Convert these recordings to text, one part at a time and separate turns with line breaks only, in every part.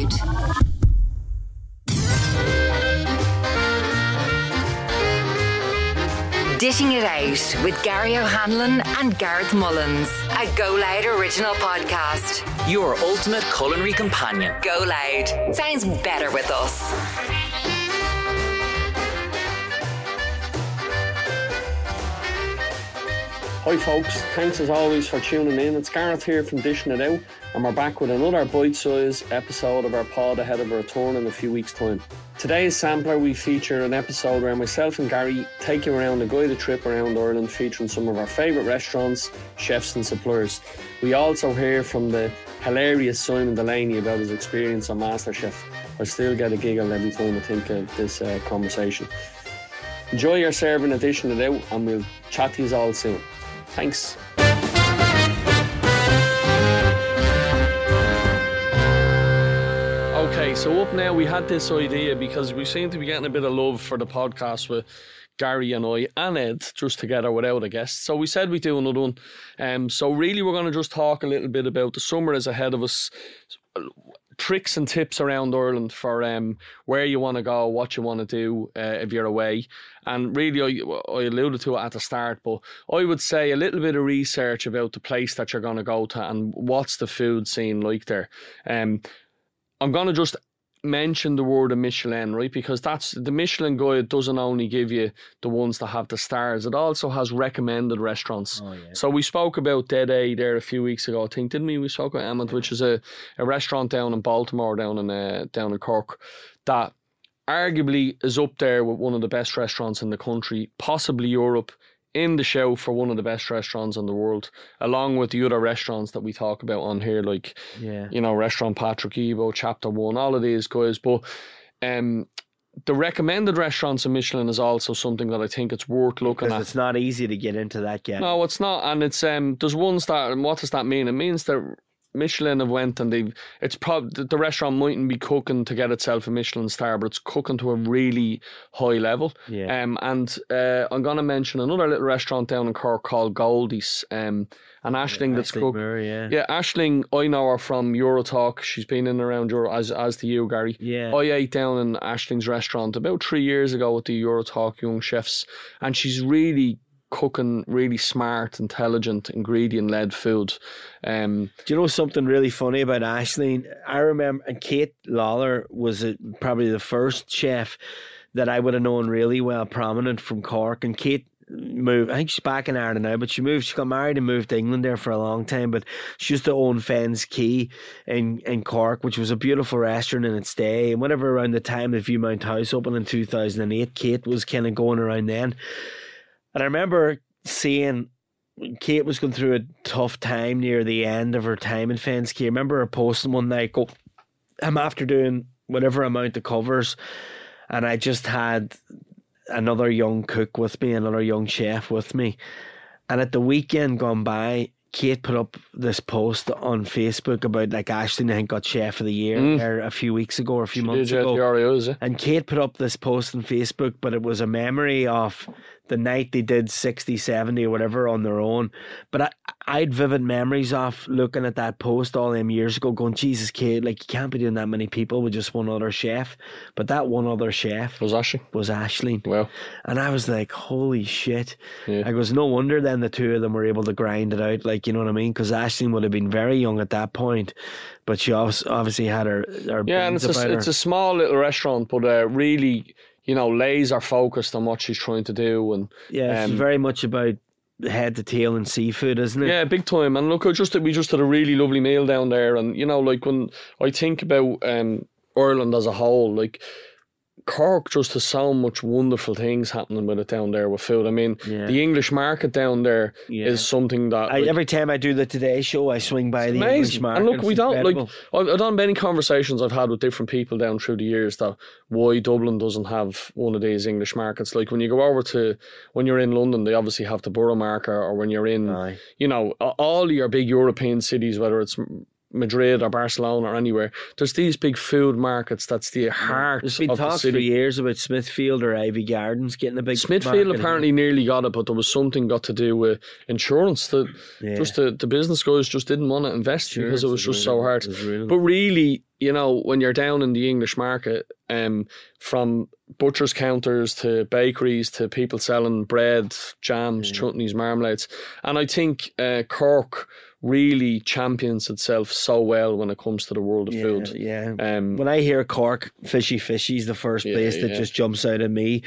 Loud. Dishing It Out with Gary O'Hanlon and Gareth Mullins, a Go Loud original podcast.
Your ultimate culinary companion.
Go Loud. Sounds better with us.
Hi folks, thanks as always for tuning in. It's Gareth here from Dishing It Out, and we're back with another bite-sized episode of our pod ahead of a return in a few weeks' time. Today's sampler, we feature an episode where myself and Gary take you around a guided trip around Ireland featuring some of our favourite restaurants, chefs and suppliers. We also hear from the hilarious Simon Delaney about his experience on MasterChef. I still get a giggle every time I think of this conversation. Enjoy your serving of Dishing It Out, and we'll chat to you all soon. Thanks. Okay, so up now we had this idea because we seem to be getting a bit of love for the podcast with Gary and I and Ed just together without a guest. So we said we'd do another one. So really we're going to just talk a little bit about the summer is ahead of us. Tricks and tips around Ireland for where you want to go, what you want to do if you're away. And really, I alluded to it at the start, but I would say a little bit of research about the place that you're going to go to and what's the food scene like there. I'm going to just mention the word of Michelin, right? Because that's the Michelin guide doesn't only give you the ones that have the stars, it also has recommended restaurants. Oh, yeah. So we spoke about Dead A there a few weeks ago, I think, didn't we? We spoke about Emmett, which is a restaurant down in Baltimore, down in Cork, that arguably is up there with one of the best restaurants in the country, possibly Europe, in the show for one of the best restaurants in the world, along with the other restaurants that we talk about on here, like, you know, Restaurant Patrick Ebo, Chapter 1, all of these guys. But the recommended restaurants in Michelin is also something that I think it's worth looking at.
It's not easy to get into that yet.
No, it's not. And it's there's ones that, and what does that mean? It means that Michelin have went and it's probably, the restaurant mightn't be cooking to get itself a Michelin star, but it's cooking to a really high level. Yeah. And I'm going to mention another little restaurant down in Cork called Goldie's. And Aisling that's cooked. Yeah, Aisling, I know her from Eurotalk. She's been in around Euro, as do you, Gary. Yeah. I ate down in Aisling's restaurant about 3 years ago with the Eurotalk young chefs, and she's really cooking really smart, intelligent, ingredient-led food.
Do you know something really funny about Aisling? I remember, and Kate Lawler was probably the first chef that I would have known really well, prominent from Cork. And Kate moved, I think she's back in Ireland now, but she got married and moved to England there for a long time. But she used to own Fenn's Quay in Cork, which was a beautiful restaurant in its day. And whatever, around the time the Viewmount House opened in 2008, Kate was kind of going around then. And I remember seeing Kate was going through a tough time near the end of her time in Fenn's Quay. I remember her posting one night, I'm after doing whatever amount of covers, and I just had another young cook with me, another young chef with me. And at the weekend gone by, Kate put up this post on Facebook about, like, Aisling, I think, got Chef of the Year there a few weeks ago or a few months ago. And Kate put up this post on Facebook, but it was a memory of the night they did 60, 70 or whatever on their own. But I had vivid memories of looking at that post all them years ago going, Jesus, Kate, like, you can't be doing that many people with just one other chef. But that one other chef was Aisling. Wow. And I was like, holy shit. Yeah. I goes, no wonder then the two of them were able to grind it out, like, you know what I mean? Because Aisling would have been very young at that point, but she obviously had her
yeah, and it's a small little restaurant, but really, you know, laser focused on what she's trying to do. And
yeah, it's very much about head to tail and seafood, isn't it?
Yeah, big time. And look, we just had a really lovely meal down there. And, you know, like, when I think about Ireland as a whole, like, Cork just has so much wonderful things happening with it down there with food. I mean, the English market down there is something that...
every time I do the Today Show, I swing by the English market.
And look, we don't... Like, I don't many conversations I've had with different people down through the years that why Dublin doesn't have one of these English markets. Like, when you go over to... When you're in London, they obviously have the Borough Market, or when you're in... You know, all your big European cities, whether it's Madrid or Barcelona or anywhere, there's these big food markets that's the heart of the city. There's been talks for
years about Smithfield or Ivy Gardens getting a big
Smithfield market. Apparently nearly got it, but there was something got to do with insurance that just the business guys just didn't want to invest because it was just so hard. But really, you know, when you're down in the English market, from butcher's counters to bakeries to people selling bread, jams, chutneys, marmalades. And I think Cork really champions itself so well when it comes to the world of food.
Yeah. When I hear Cork, Fishy is the first place that just jumps out at me.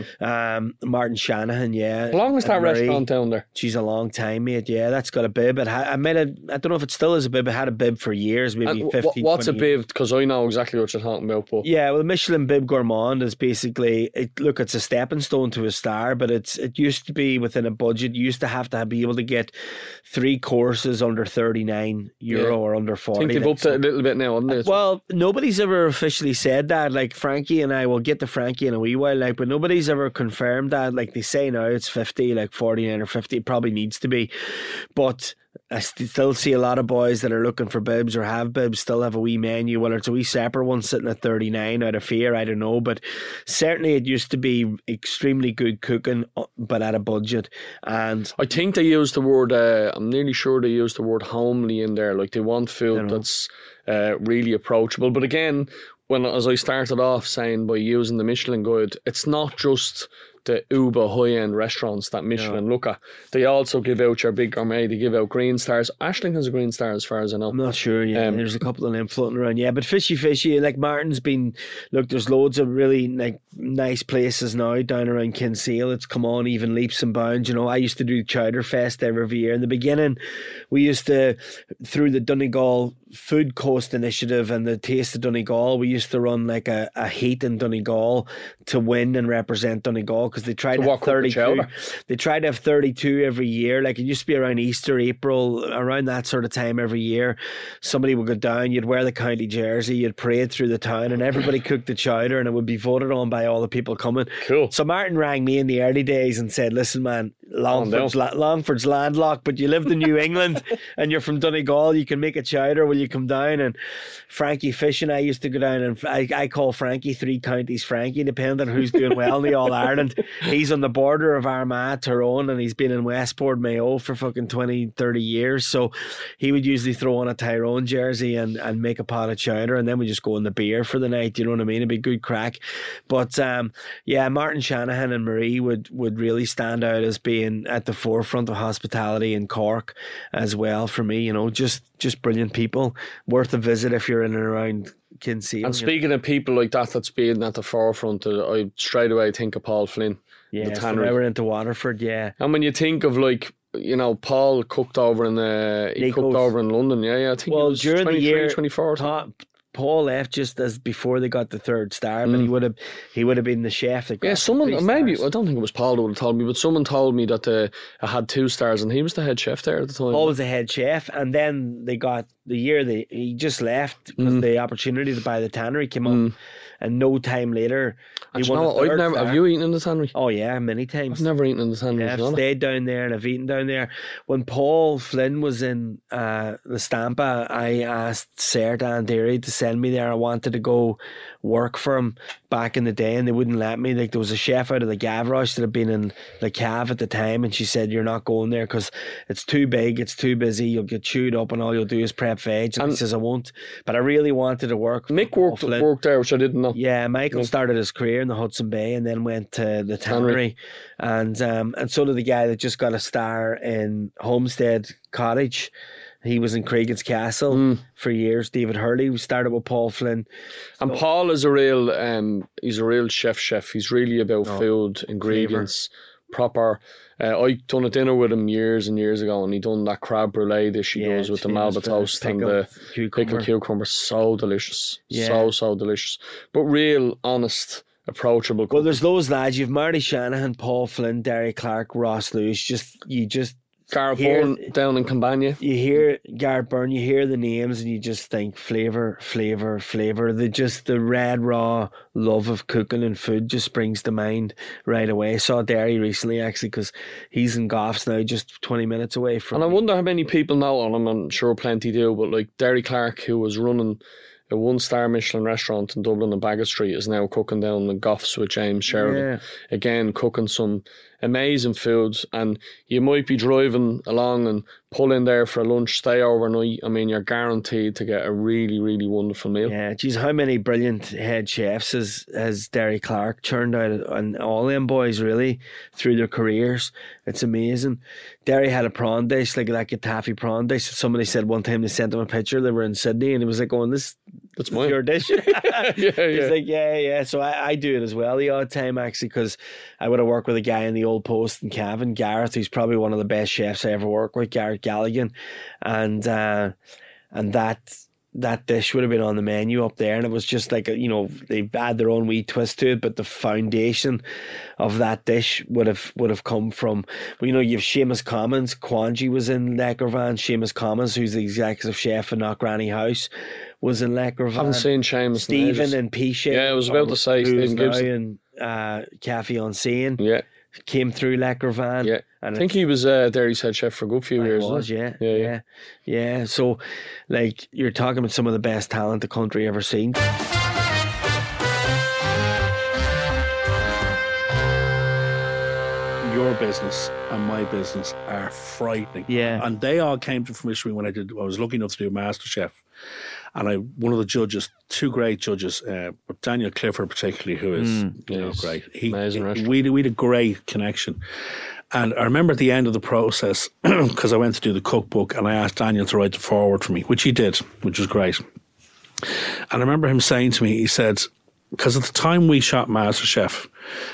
Martin Shanahan, yeah.
How long is that
Marie,
restaurant down there?
She's a long time, mate. Yeah, that's got a bib. I don't know if it still is a bib. It had a bib for years, maybe
And
15,
what's
20
a bib? Because I know exactly what you're talking about. But
yeah, well, the Michelin Bib Gourmand is basically, it's a stepping stone to a star, but it used to be within a budget. You used to have be able to get 3 courses under €39 or under 40.
I think they've upped it a little bit now, haven't they?
Well, nobody's ever officially said that. Like Frankie and I will get to Frankie in a wee while, but nobody's ever confirmed that. Like they say now it's 50, like 49 or 50. It probably needs to be, but I still see a lot of boys that are looking for bibs or have bibs still have a wee menu, whether it's a wee separate one sitting at 39 out of fear, I don't know, but certainly it used to be extremely good cooking, but at a budget. And
I think they use the word, I'm nearly sure they use the word homely in there, like they want food that's really approachable. But again, as I started off saying, by using the Michelin Guide, it's not just the uber high-end restaurants that Michelin look at. They also give out your big gourmet. They give out green stars. Aisling has a green star as far as I know.
I'm not sure, there's a couple of them floating around, but Fishy, like Martin's been, look, there's loads of really like nice places now down around Kinsale. It's come on even leaps and bounds. You know, I used to do Chowder Fest every year. In the beginning, we used to, through the Donegal Food Coast Initiative and the Taste of Donegal, we used to run like a heat in Donegal to win and represent Donegal, because they tried to have 32. They tried to have 32 every year. Like it used to be around Easter, April, around that sort of time every year. Somebody would go down, you'd wear the county jersey, you'd parade through the town, and everybody cooked the chowder, and it would be voted on by all the people coming.
Cool.
So Martin rang me in the early days and said, listen man, Longford's landlocked, but you lived in New England and you're from Donegal, you can make a chowder, will you come down? And Frankie Fish and I used to go down, and I call Frankie 3 counties Frankie, depending on who's doing well in the All-Ireland. He's on the border of Armagh, Tyrone, and he's been in Westport, Mayo for fucking 20, 30 years. So he would usually throw on a Tyrone jersey and make a pot of chowder, and then we just go in the beer for the night. You know what I mean? It'd be good crack. But Martin Shanahan and Marie would really stand out as being at the forefront of hospitality in Cork as well for me. You know, just brilliant people, worth a visit if you're in and around Kinsale.
And speaking of people like that's being at the forefront, I straight away think of Paul Flynn.
Yeah, so now we're into Waterford, yeah.
And when you think of, like, you know, Paul cooked over in London, I think it was during the year 24.
Paul left just as before they got the 3rd star, but he would have been the chef that got
maybe I don't think it was Paul who would have told me, but someone told me that I had 2 stars and he was the head chef there at the time.
Paul was the head chef, and then they got the year he just left because the opportunity to buy the tannery came up, and no time later he won.
Have you eaten in the tannery?
Oh yeah, many times.
I've never eaten in the tannery.
Yeah, I've stayed down there and I've eaten down there. When Paul Flynn was in the Stampa, I asked Sarah Dan Deary to send me there. I wanted to go work for him back in the day, and they wouldn't let me. Like, there was a chef out of the Gavroche that had been in the Cav at the time, and she said, you're not going there because it's too big, it's too busy, you'll get chewed up and all you'll do is prep veg. And he says, I won't. But I really wanted to work.
Mick worked there, which I didn't know.
Yeah, Michael started his career in the Hudson Bay and then went to the tannery. And so did the guy that just got a star in Homestead Cottage. He was in Cregan's Castle for years. David Hurley, we started with Paul Flynn.
And Paul is a real chef. He's really about food, ingredients, proper. I done a dinner with him years and years ago, and he done that crab brulee dish he does with the Malva toast and the pickled cucumber. So delicious. Yeah. So delicious. But real, honest, approachable.
Well, there's those lads. You've Marty Shanahan, Paul Flynn, Derry Clark, Ross Lewis. You just
Garrett Byrne down in Campania.
You hear Garrett Byrne, you hear the names, and you just think flavour. The red raw love of cooking and food just springs to mind right away. I saw Derry recently, actually, because he's in Goffs now, just 20 minutes away from
And I wonder how many people know on him. I'm sure plenty do, but like Derry Clark, who was running a 1-star Michelin restaurant in Dublin on Baggot Street, is now cooking down in Goffs with James Sheridan. Again, cooking some amazing foods, and you might be driving along and pull in there for a lunch, stay overnight. I mean, you're guaranteed to get a really, really wonderful meal.
Yeah, geez, how many brilliant head chefs has Derry Clark churned out, and all them boys really through their careers. It's amazing. Derry had a prawn dish, like that Getafe prawn dish. Somebody said one time they sent him a picture. They were in Sydney, and he was like, "Oh, that's
mine.
Your dish."
Yeah.
He's like, yeah. So I do it as well the odd time, actually, because I would have worked with a guy in the Old Post in Cavan, Gareth, who's probably one of the best chefs I ever worked with, Gareth Galligan, and that dish would have been on the menu up there, and it was just like they add their own wee twist to it, but the foundation of that dish would have come from, you have Seamus Commons. Kwanji was in Lekrvan. Seamus Commons, who's the executive chef in Knockranny House, was in Lekrvan.
Haven't seen Seamus.
Stephen and P-Shape.
Yeah, I was about to say Stephen Gibson.
And Cafe on Seine.
Yeah.
Came through Lekrvan.
Yeah.
And
I think he was Derry's head chef for a good few years.
Was, yeah. So, like, you're talking about some of the best talent the country ever seen.
Your business and my business are frightening.
Yeah.
And they all came to fruition when I was lucky enough to do MasterChef. And one of the judges, two great judges, Daniel Clifford particularly, who is great.
Amazing.
We had a great connection. And I remember at the end of the process, because I went to do the cookbook, and I asked Daniel to write the foreword for me, which he did, which was great. And I remember him saying to me, he said, because at the time we shot MasterChef,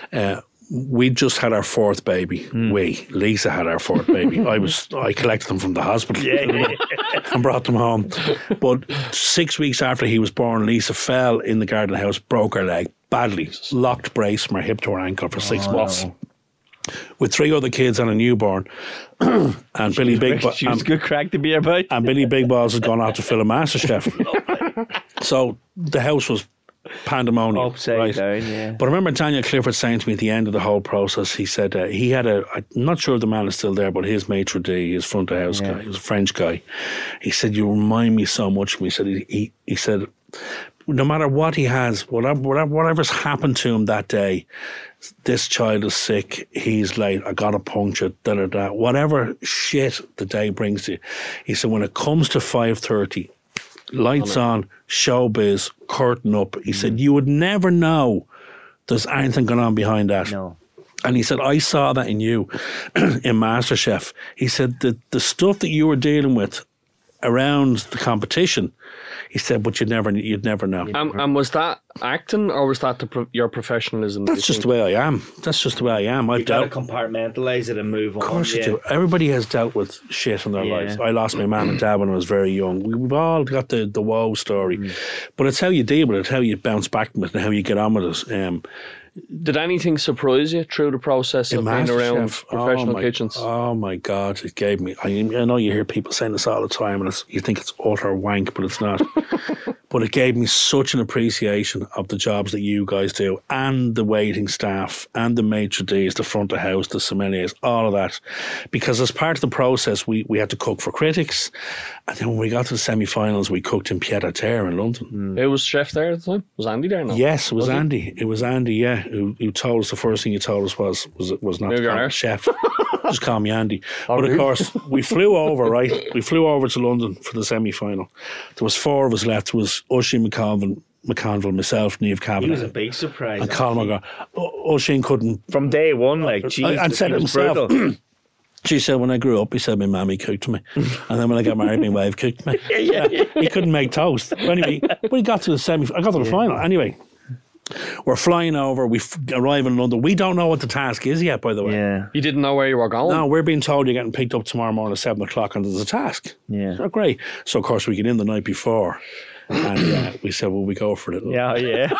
we just had our fourth baby. Lisa had our fourth baby. I collected them from the hospital and brought them home. But 6 weeks after he was born, Lisa fell in the garden house, broke her leg badly, locked brace from her hip to her ankle for 6 months. With 3 other kids and a newborn, and Billy Big Balls.
She was good crack to be about.
And Billy Big Balls had gone out to film a MasterChef. So the house was pandemonium.
Upside down, yeah.
But I remember Daniel Clifford saying to me at the end of the whole process, he said he had I'm not sure if the man is still there, but his maitre d', his front of house guy, he was a French guy. He said, "You remind me so much of me." He said, no matter what he has, whatever's happened to him that day, this child is sick, he's late, I got a puncture, whatever shit the day brings to you. He said, when it comes to 5:30, lights on, showbiz, curtain up, he said, you would never know there's anything going on behind that.
No.
And he said, I saw that in you in MasterChef. He said, the stuff that you were dealing with around the competition, he said, but you'd never know.
And was that acting, or was that your professionalism?
That's just the way I am. I've
got to compartmentalise it and move on.
Of course you do. Everybody has dealt with shit in their lives. I lost my mum and dad when I was very young. We've all got the woe story. But it's how you deal with it, how you bounce back from it, and how you get on with it.
Did anything surprise you through the process of being around professional kitchens?
Oh my God, it gave me. I know you hear people saying this all the time, and you think it's utter wank, but it's not. But it gave me such an appreciation of the jobs that you guys do, and the waiting staff, and the maitre d's, the front of house, the sommeliers, all of that. Because as part of the process, we had to cook for critics, and then when we got to the semi-finals, we cooked in Pied à Terre in London.
Who was chef there at the time? Was Andy there now?
Yes, it was Andy. It was Andy, yeah, who told us, the first thing he told us was not to call me chef. Just call me Andy. But of course, we flew over, right? We flew over to London for the semi-final. There was 4 of us left. There was Oisin McConville, myself, Niamh Kavanagh.
He was a big surprise.
And Colin McGraw. Oisin couldn't...
From day one,
and said it himself. She said, when I grew up, he said, my mammy cooked me. And then when I got married, my wife cooked me. He couldn't make toast. But anyway, we got to the I got to the final. Anyway, we're flying over. We arrive in London. We don't know what the task is yet, by the way.
Yeah.
You didn't know where you were going?
No, we're being told you're getting picked up tomorrow morning at 7 o'clock and there's a task.
Yeah.
So great. So, of course, we get in the night before. And we said, well, we go for it.
Yeah. Is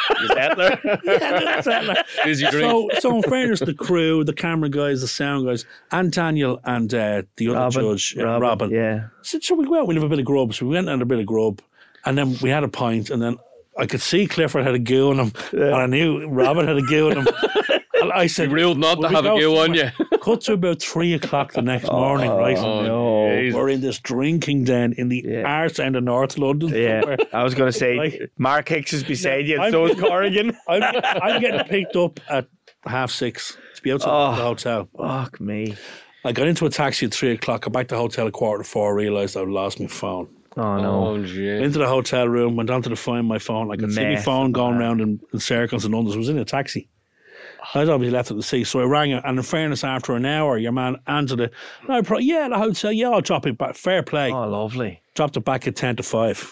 Etler?
Busy drink.
So in fairness, the crew, the camera guys, the sound guys, and Daniel and the other judge, Robin, said, shall we go out? We'll have a bit of grub. So we went and had a bit of grub. And then we had a pint. And then I could see Clifford had a goo on him. And I knew Robin had a goo on him. And I said,
real not to have a goo on you.
Cut to about 3 o'clock the next morning, right?
No.
We're in this drinking den in the arse end of North London.
Yeah,
somewhere.
I was going to say, Mark Hicks is beside you, and so is Corrigan.
I'm getting picked up at 6:30 to be outside the hotel.
Fuck me.
I got into a taxi at 3 o'clock, got back to the hotel at 3:45, realised I'd lost my phone.
Oh no.
Oh, gee.
Into the hotel room, went on to find my phone. I could see my
Mess
phone
of
going
that.
round in circles and unders. I was in a taxi. I was obviously left at the sea, so I rang it. And in fairness, after an hour, your man answered it. No, the hotel, yeah, I'll drop it back. Fair play.
Oh, lovely.
Dropped it back at 10 to 5.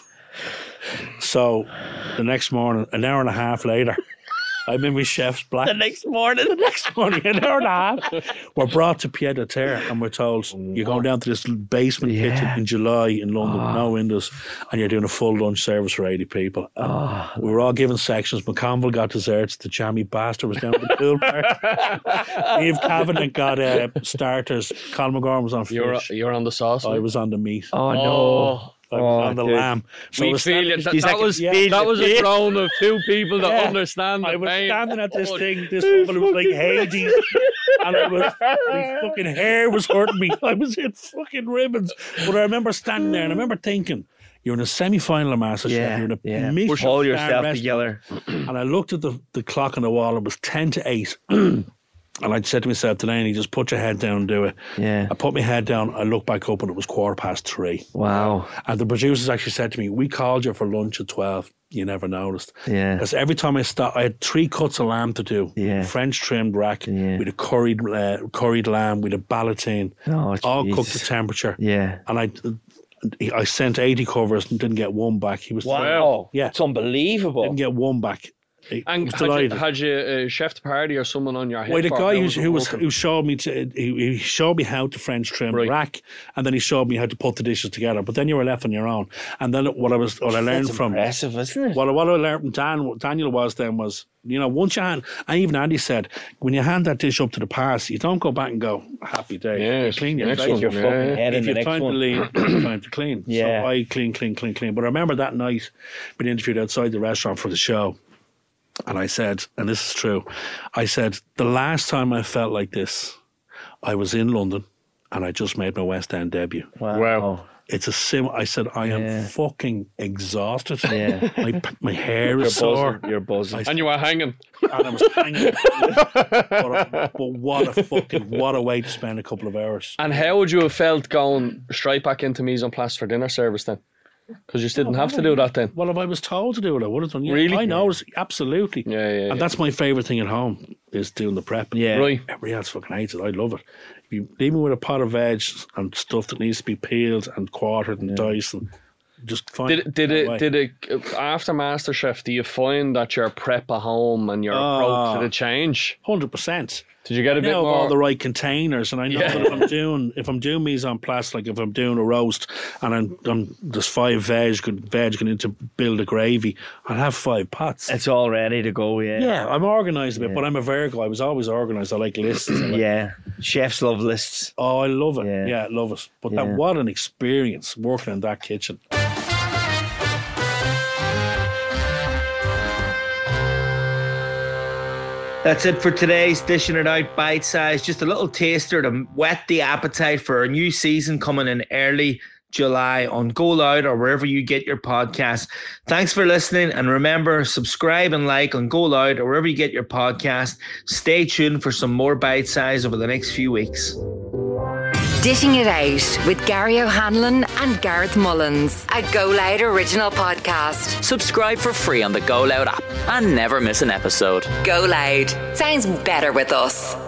So the next morning, an hour and a half later, I'm in my chef's black.
The next morning,
An hour and a half. We're brought to Pied à Terre and we're told you're going down to this basement kitchen in July in London with no windows and you're doing a full lunch service for 80 people. We were all given sections. McConville got desserts. The jammy bastard was down at the pool party. Eve Cavanagh got starters. Colin McGorm was on fish.
You're on the sauce.
I was on the meat.
Oh no.
I was on the
dude.
lamb. So I
We
was
feel
standing-
it. That,
He's
that
like,
was
yeah.
that was a groan of two people that
Yeah.
understand the
I was
pain.
standing at this
Oh,
thing. This woman was like Hades, and my fucking hair was hurting me. I was in fucking ribbons. But I remember standing there, and I remember thinking, "You're in a semi-final of MasterChef.
Yeah,
You're in a
yeah.
Michelin
Hold
star
yourself
restaurant."
together.
And I looked at the clock on the wall. It was 10 to 8. And I said to myself, Delaney, just put your head down and do it.
Yeah.
I put my head down. I looked back up, and it was 3:15.
Wow.
And the producers actually said to me, "We called you for lunch at 12. You never noticed."
Yeah.
Because every time I stopped, I had 3 cuts of lamb to do.
Yeah.
French trimmed rack,
Yeah.
with a curried lamb, with a ballotine,
Oh,
all
jeez.
cooked to temperature.
Yeah.
And I sent 80 covers and didn't get one back. He was
Wow.
Yeah.
It's unbelievable.
didn't get one back. He
And
was
had you,
delighted.
had you a chef de party or someone on your head?
Well, the
for
guy
it?
who showed me he showed me how to French trim
Right.
rack, and then he showed me how to put the dishes together. But then you were left on your own. And then what I learned
That's
from
impressive, isn't it?
what I learned from Daniel was once you hand, and even Andy said, when you hand that dish up to the pass, you don't go back and go, happy day.
Yeah,
You clean your
next
plate.
one,
Your fucking
yeah.
head in
If
the
you've
next
time to
one.
lean, you've time to clean.
Yeah.
So I clean. But I remember that night being interviewed outside the restaurant for the show. And I said, and this is true, I said, the last time I felt like this, I was in London and I just made my West End debut.
Wow.
It's I said, I am fucking exhausted.
Yeah.
My hair
You're
is sore.
buzzing. You're buzzing.
And you were hanging.
And I was hanging. but what a way to spend a couple of hours.
And how would you have felt going straight back into mise en place for dinner service then? Because you didn't have to do that then.
Well, if I was told to do it, I would have done. Yeah,
Really?
I know, absolutely.
Yeah.
And that's my favourite thing at home, is doing the prep.
Yeah.
Right.
Everybody else fucking hates it. I love it. If you leave me with a pot of veg and stuff that needs to be peeled and quartered and diced, and just fine.
Did it after MasterChef? Do you find that your prep at home and your approach to the change?
100%.
Did you get a bit
Now of
more?
all the right containers, and I know that if I'm doing mise en place, like if I'm doing a roast and there's 5 veg going into build a gravy, I'll have 5 pots.
It's all ready to go, yeah.
Yeah, I'm organised a bit, but I'm a Virgo. I was always organised. I like lists.
Yeah. Chefs love lists.
Oh, I love it.
Yeah.
Yeah, I love it. But
Yeah.
what an experience working in that kitchen.
That's it for today's Dishing It Out Bite Size. Just a little taster to whet the appetite for a new season coming in early July on Go Loud or wherever you get your podcasts. Thanks for listening, and remember, subscribe and like on Go Loud or wherever you get your podcast. Stay tuned for some more Bite Size over the next few weeks.
Dishing It Out with Gary O'Hanlon and Gareth Mullins, a Go Loud original podcast.
Subscribe for free on the Go Loud app and never miss an episode.
Go Loud. Sounds better with us.